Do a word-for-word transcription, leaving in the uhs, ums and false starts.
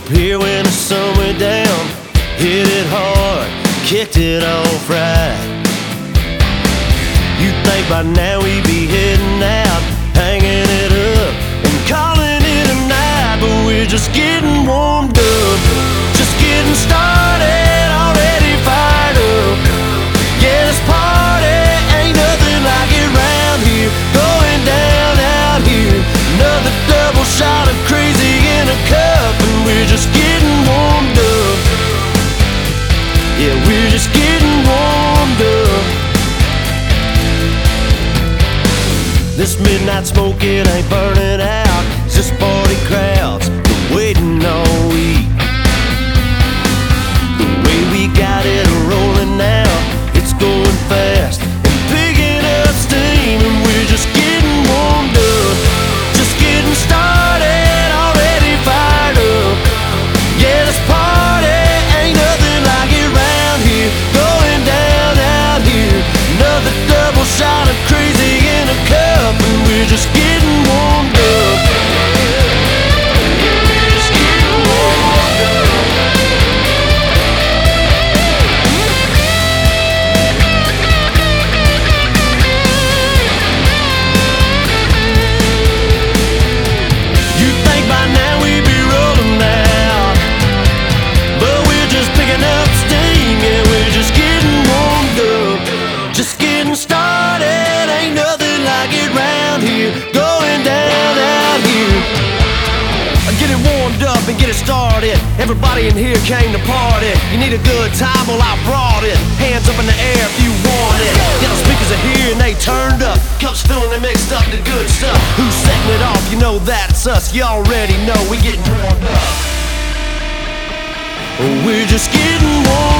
Up here when the sun went down, hit it hard, kicked it off right. You'd think by now we'd be heading out, hanging it up and calling it a night. But we're just getting warmed up, just getting started, already fired up. Yeah, this party ain't nothing like it round here, going down out here. Another double shot of crazy in a cup, and we're just getting warmed up. Yeah, we're just getting warmed up. This midnight smoke, it ain't burning out. It's just party crowds been waiting all week. The way we got it rolling now, it's going fast and picking up steam, and we're just getting warmed up, just getting started, already fired up. Yeah, this party ain't nothing like it round here, going down out here. Another double shot of crazy in a cup, and we're just getting warmed up. We're just getting warmed up. You'd think by now we'd be rolling out, but we're just picking up steam. Yeah, we're just getting warmed up, just getting started. Ain't nothing like it round here, going down out here. Get it warmed up and get it started. Everybody in here came to party. You need a good time? Well, I brought it. Hands up in the air if you want it. Yeah, the speakers are here and they turned up. Cups filling and mixed up the good stuff. Who's setting it off? You know that's us. You already know we getting warmed up. We're just getting warmed up.